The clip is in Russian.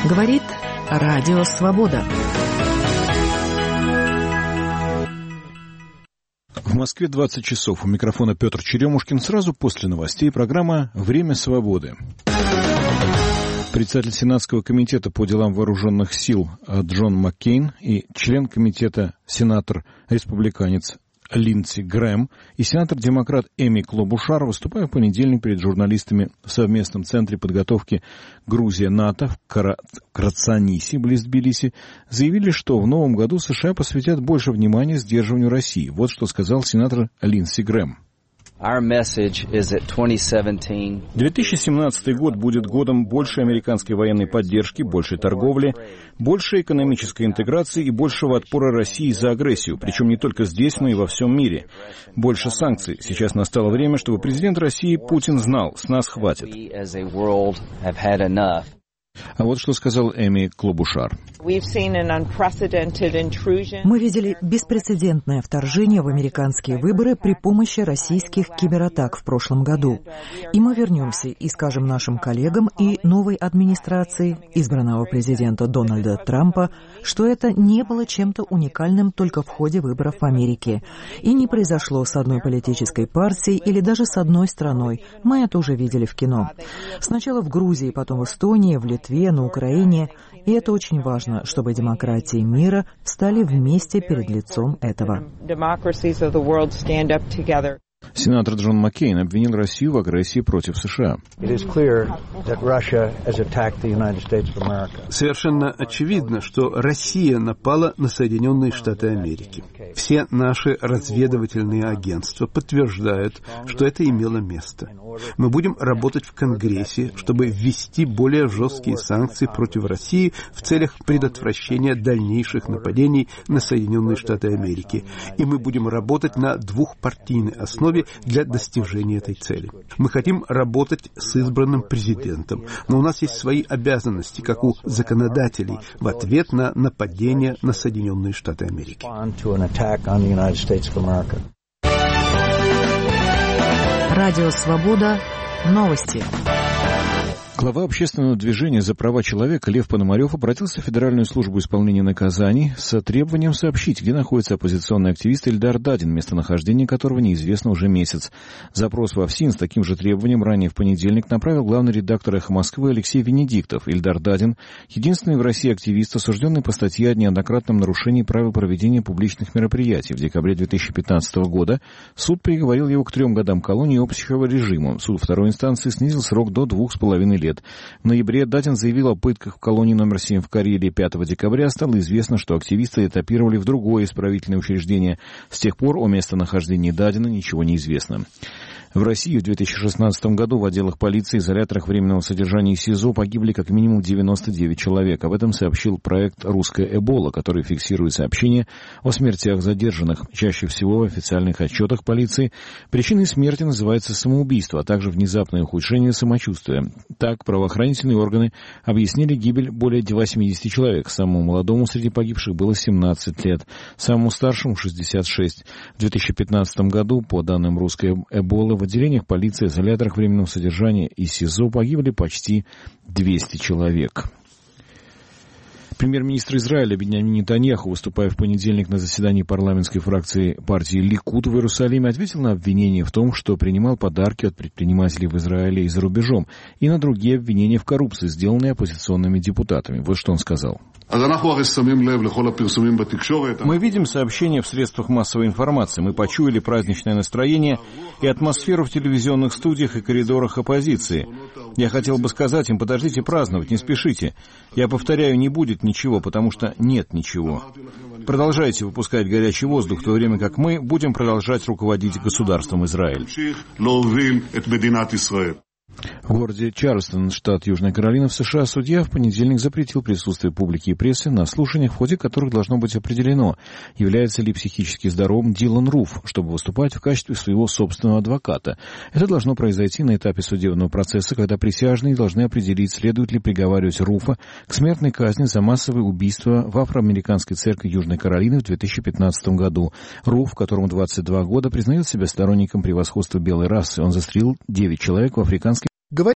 Говорит Радио Свобода. В Москве 20 часов. У микрофона Петр Черемушкин. Сразу после новостей программа «Время свободы». Председатель Сенатского комитета по делам вооруженных сил Джон Маккейн и член комитета сенатор-республиканец Линдси Грэм и сенатор-демократ Эми Клобушар, выступая в понедельник перед журналистами в совместном центре подготовки Грузия-НАТО в Крацанисе, близ Тбилиси, заявили, что в новом году США посвятят больше внимания сдерживанию России. Вот что сказал сенатор Линдси Грэм. 2017 год будет годом большей американской военной поддержки, большей торговли, большей экономической интеграции и большего отпора России за агрессию, причем не только здесь, но и во всем мире. Больше санкций. Сейчас настало время, чтобы президент России Путин знал, с нас хватит. А вот что сказал Эми Клобушар. Мы видели беспрецедентное вторжение в американские выборы при помощи российских кибератак в прошлом году. И мы вернемся и скажем нашим коллегам и новой администрации, избранного президента Дональда Трампа, что это не было чем-то уникальным только в ходе выборов в Америке. И не произошло с одной политической партией или даже с одной страной. Мы это уже видели в кино. Сначала в Грузии, потом в Эстонии, в Литве, на Украине. И это очень важно, чтобы демократии мира встали вместе перед лицом этого. Сенатор Джон Маккейн обвинил Россию в агрессии против США. Совершенно очевидно, что Россия напала на Соединенные Штаты Америки. Все наши разведывательные агентства подтверждают, что это имело место. Мы будем работать в Конгрессе, чтобы ввести более жесткие санкции против России в целях предотвращения дальнейших нападений на Соединенные Штаты Америки. И мы будем работать на двухпартийной основе для достижения этой цели. Мы хотим работать с избранным президентом, но у нас есть свои обязанности, как у законодателей, в ответ на нападение на Соединенные Штаты Америки. Радио Свобода. Новости. Глава общественного движения «За права человека» Лев Пономарев обратился в Федеральную службу исполнения наказаний с требованием сообщить, где находится оппозиционный активист Ильдар Дадин, местонахождение которого неизвестно уже месяц. Запрос во ФСИН с таким же требованием ранее в понедельник направил главный редактор «Эхо Москвы» Алексей Венедиктов. Ильдар Дадин — единственный в России активист, осужденный по статье о неоднократном нарушении правил проведения публичных мероприятий. В декабре 2015 года суд приговорил его к 3 годам колонии общего режима. Суд второй инстанции снизил срок до 2,5 лет. В ноябре Дадин заявил о пытках в колонии номер 7 в Карелии. 5 декабря стало известно, что активисты этапировали в другое исправительное учреждение. С тех пор о местонахождении Дадина ничего не известно. В России в 2016 году в отделах полиции и изоляторах временного содержания и СИЗО погибли как минимум 99 человек. Об этом сообщил проект «Русская Эбола», который фиксирует сообщения о смертях задержанных. Чаще всего в официальных отчетах полиции причиной смерти называется самоубийство, а также внезапное ухудшение самочувствия. Так, правоохранительные органы объяснили гибель более 80 человек. Самому молодому среди погибших было 17 лет, самому старшему — 66. В 2015 году, по данным «Русской Эболы», в отделениях полиции, изоляторах временного содержания и СИЗО погибли почти 200 человек. Премьер-министр Израиля Биньямин Нетаньяху, выступая в понедельник на заседании парламентской фракции партии Ликуд в Иерусалиме, ответил на обвинения в том, что принимал подарки от предпринимателей в Израиле и за рубежом, и на другие обвинения в коррупции, сделанные оппозиционными депутатами. Вот что он сказал. Мы видим сообщения в средствах массовой информации, мы почуяли праздничное настроение и атмосферу в телевизионных студиях и коридорах оппозиции. Я хотел бы сказать им: подождите праздновать, не спешите. Я повторяю, не будет ничего, потому что нет ничего. Продолжайте выпускать горячий воздух, в то время как мы будем продолжать руководить государством Израиль. В городе Чарльстон, штат Южная Каролина, в США, судья в понедельник запретил присутствие публики и прессы на слушаниях, в ходе которых должно быть определено, является ли психически здоровым Дилан Руф, чтобы выступать в качестве своего собственного адвоката. Это должно произойти на этапе судебного процесса, когда присяжные должны определить, следует ли приговаривать Руфа к смертной казни за массовое убийство в афроамериканской церкви Южной Каролины в 2015 году. Руф, которому 22 года, признает себя сторонником превосходства белой расы. Он застрелил 9 человек в африканской